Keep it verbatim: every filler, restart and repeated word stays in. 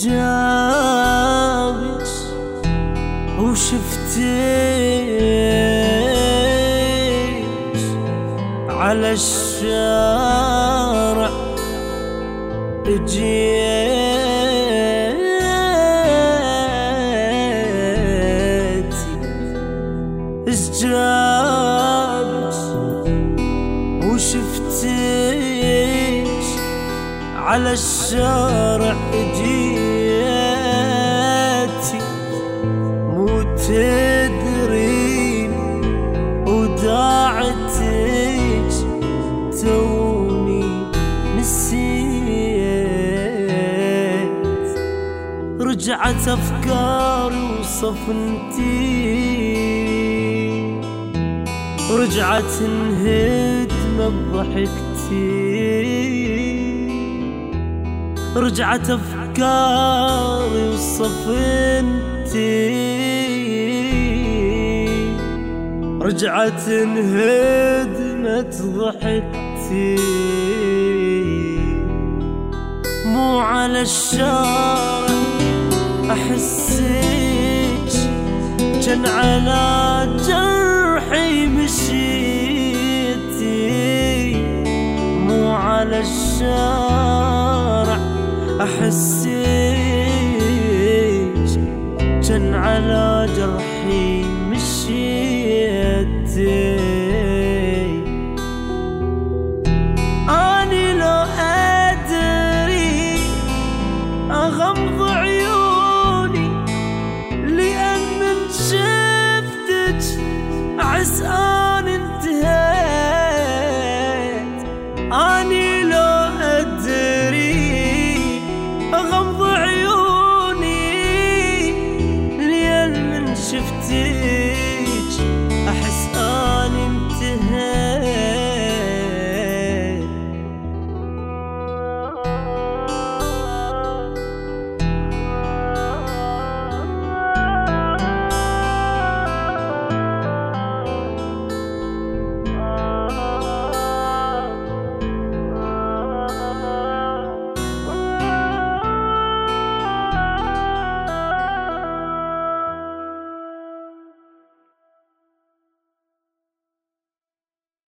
جابك وشفتك على الشارع جيتي اش جابك وشفتك على الشارع جيتي مو تدرين وداعتك توني نسيت. رجعت أفكاري وصفنتي ورجعت انهدمة بضحكتي. رجعت أفكاري وصفنتي رجعت انهدمت ضحكتي. مو على الشارع أحسك جن على جرحي مشيتي. مو على الشارع أحسك جن على جرحي مشيتي. أني لو أدري أغمض عيوني لأن من شفتك عسى